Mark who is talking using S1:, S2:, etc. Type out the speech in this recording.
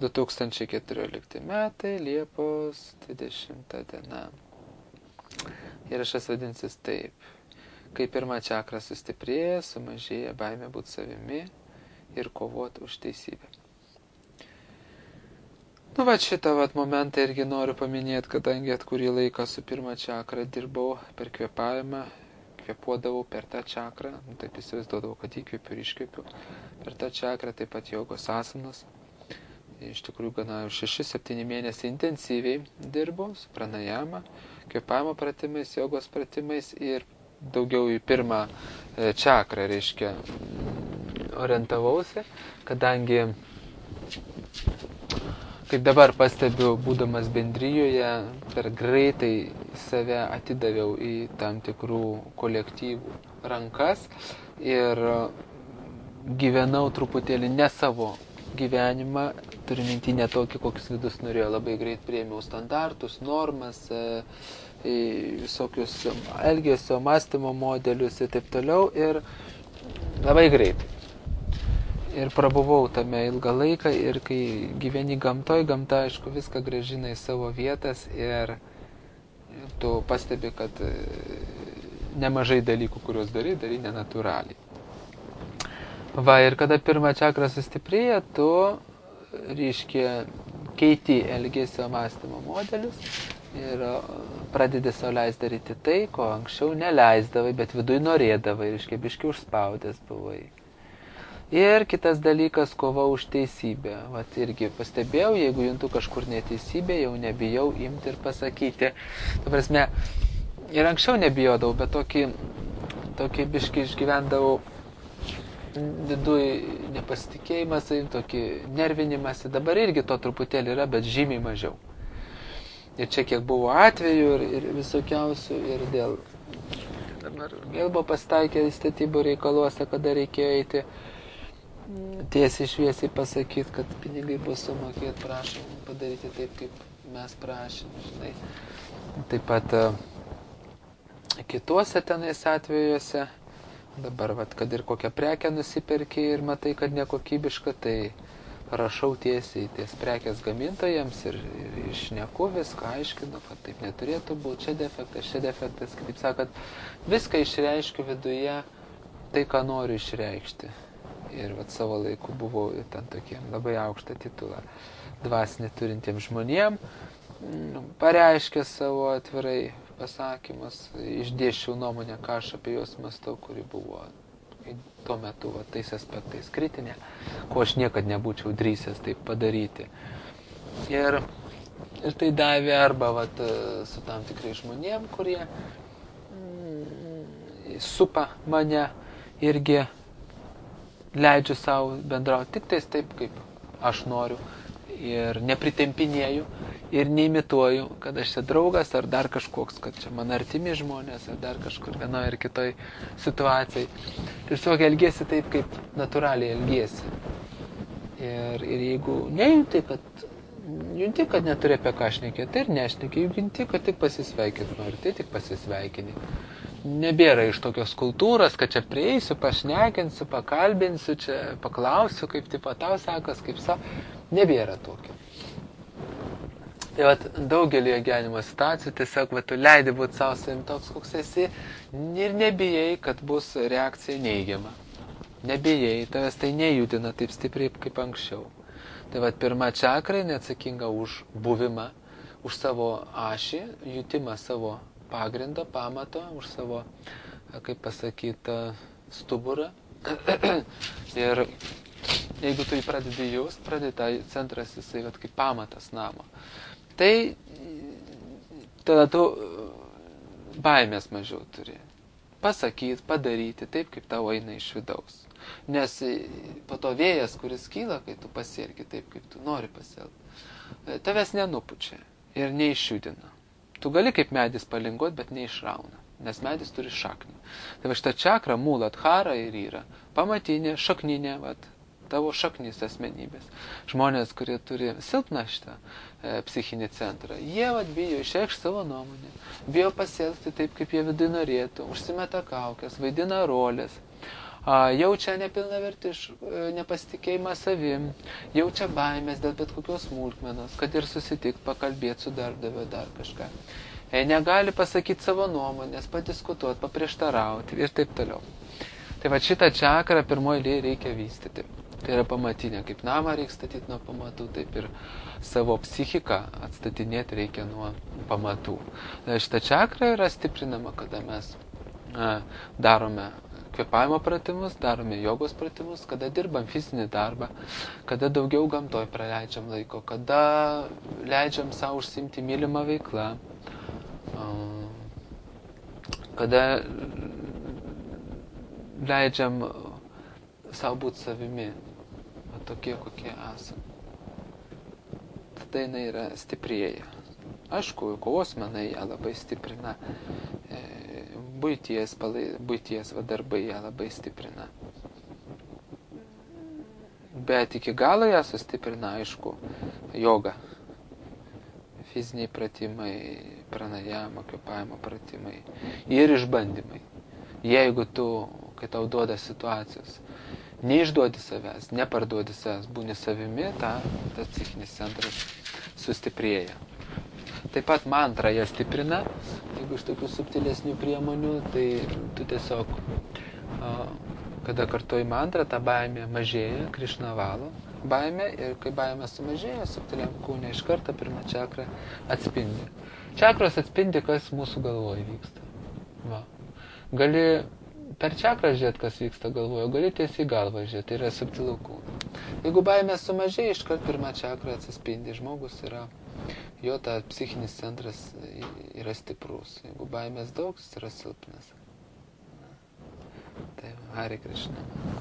S1: 2014 metai, Liepos 20 diena. Įrašas vadinsis taip. Kai pirma čakra sustiprėja, sumažėja baimė būti savimi ir kovoti už teisybę. Šitą momentą irgi noriu paminėti, kadangi kurį laiką su pirma čakra dirbau per kvėpavimą, kvėpuodavau per tą čakrą, taip įsivaizduodavau, kad įkvėpiu ir iškvėpiu per tą čakrą, taip pat jogos asanas. Iš tikrųjų, gana 6-7 mėnesiai intensyviai dirbau su pranajama, kvėpavimo pratimais, jogos pratimais ir daugiau į pirmą čakrą, reiškia, orientavausi, kadangi, kaip dabar pastebiu, būdamas bendrijoje, per greitai save atidaviau į tam tikrų kolektyvų rankas ir gyvenau truputėlį ne savo gyvenimą, turiu minti ne tokį, kokius vidus norėjo, labai greit priėmiau standartus, normas, visokius elgesio, mąstymo modelius ir taip toliau ir labai greitai. Ir prabuvau tame ilgą laiką ir kai gyveni gamtoj, gamta, aišku, viską grąžina į savo vietas ir tu pastebi, kad nemažai dalykų, kuriuos darai nenatūraliai. Ir kada pirma čakra sustiprėja, tu, reiškia, keiti elgesio mąstymo modelius ir pradedi sau leisti daryti tai, ko anksčiau neleisdavai, bet viduj norėdavai, reiškia, biški užspaudęs buvai. Ir kitas dalykas, kova už teisybę. Irgi pastebėjau, jeigu juntu kažkur neteisybė, jau nebijau imti ir pasakyti. Ta prasme, ir anksčiau nebijodavau, bet tokį biškį išgyvendavau viduj nepasitikėjimas, tokį nervinimąsi. Dabar irgi to truputėlį yra, bet žymiai mažiau. Ir čia kiek buvo atvejų ir visokiausių, ir dėl dabar vėl buvo pasitaikę statybų reikaluose, kada reikėjo eiti tiesiai šviesiai pasakyti, kad pinigai bus sumokėti, prašom padaryti taip, kaip mes prašym, žinai. Taip pat kituose tenais atvejuose, dabar, kad ir kokią prekę nusiperki ir matai, kad nekokybiška, tai rašau tiesiai ties prekės gamintojams ir šneku viską, aiškinu, kad taip neturėtų būti, čia defektas, kitaip sakant, viską išreiškiu viduje, tai, ką noriu išreikšti. Ir savo laiku buvau ten tokiem labai aukštą titulą dvasinį turintiems žmonėm, pareiškė savo atvirai pasakymus, išdėsčiau nuomonę, ką aš apie juos mąstau, kuri buvo tuo metu tais aspektais kritinė, ko aš niekad nebūčiau drįsęs taip padaryti. Ir tai davė arba su tam tikrai žmonėm, kurie supa mane irgi leidžiu savo bendrauti tik tais taip, kaip aš noriu ir nepritempinėju ir neimituoju, kad aš čia draugas ar dar kažkoks, kad čia man artimi žmonės ar dar kažkur vienoje ar kitoj situacijai. Tiesiog elgiesi taip, kaip natūraliai elgiesi. Ir jeigu nejunti, kad neturi apie ką šnekėti, tai ir nešnekė, junti, kad tik pasisveikinti nori, tai tik pasisveikini. Nebėra iš tokios kultūros, kad čia prieisiu, pašnekinsiu, pakalbinsiu, čia paklausiu, kaip tipo tau sekas, kaip nebėra tokio. Tai daugelį gyvenimo situacijų tiesiog tu leidi būti savo savim toks, koks esi ir nebijai, kad bus reakcija neigiama. Nebijai, tavęs tai nejudina taip stipriai kaip anksčiau. Tai pirma čakra neatsakinga už buvimą, už savo ašį, jutimą savo pagrindą, pamato, už savo, kaip pasakyti, stuburą. Ir jeigu tu jį pradedi jaust, pradeda centras jisai kaip pamatas namo. Tai tada tu baimės mažiau turi. Pasakyti, padaryti taip, kaip tau eina iš vidaus. Nes po to vėjas, kuris kyla, kai tu pasielgi taip, kaip tu nori pasielgti, tavęs nenupučia ir neišjudina. Tu gali kaip medis palinguoti, bet neišrauna, nes medis turi šaknį. Tai šitą čakrą Muladhara ir yra pamatinė, šakninė, tavo šaknis asmenybės. Žmonės, kurie turi silpną šitą psichinį centrą, jie bijo išreikšti savo nuomonę, bijo pasielgti taip, kaip jie vidui norėtų, užsimeta kaukės, vaidina rolės. jaučia nepasitikėjimą savim, jaučia baimės dėl bet kokios smulkmenos, kad ir susitikti, pakalbėti su darbdaviu dar kažką. Negali pasakyti savo nuomonės, padiskutuoti, paprieštarauti ir taip toliau. Tai va šitą čakrą pirmoji eilėje reikia vystyti. Tai yra pamatinė, kaip namą reikia statyti nuo pamatų, taip ir savo psichiką atstatinėti reikia nuo pamatų. Šitą čakrą yra stiprinama, kada mes darome kvėpavimo pratimus, darome jogos pratimus, kada dirbam fizinį darbą, kada daugiau gamtoj praleidžiam laiko, kada leidžiam savo užsiimti mylimą veiklą, kada leidžiam savo būti savimi, tokie, kokie esame. Tada jinai yra stiprėja. Aišku, kovos menai ją labai stiprina, buities darbai ją labai stiprina. Bet iki galo ją sustiprina, aišku, joga. Fiziniai pratimai, pranajama, kvėpavimo pratimai ir išbandymai. Jeigu tu, kai tau duoda situacijos, neišduodi savęs, neparduodi savęs, būni savimi, tas psichinis centras sustiprėja. Taip pat mantra ją stiprina, jeigu iš tokių subtilesnių priemonių, tai tu tiesiog, kada kartuoji mantrą, ta baimė mažėja, Krišna valo baimė, ir kai baimė sumažėja, subtiliam kūne iš karto pirmą čakrą atspindi. Čakros atspindi, kas mūsų galvoje vyksta. Va. Gali per čakrą žiūrėti, kas vyksta galvoje, gali tiesiai galvą žiūrėti, tai yra subtilų kūnų. Jeigu baimė sumažėja, iš karto pirmą čakrą atsispindi, žmogus yra, jo ta psichinis centras yra stiprus. Jeigu baimės daug, jis yra silpnas. Tai Hare Krishna.